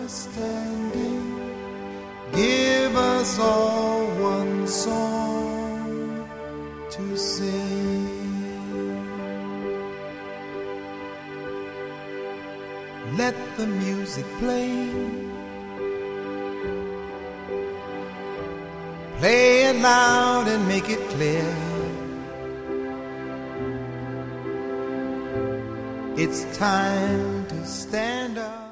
understanding. Give us all one song to sing. Let the music play. Play it loud and make it clear. It's time to stand up.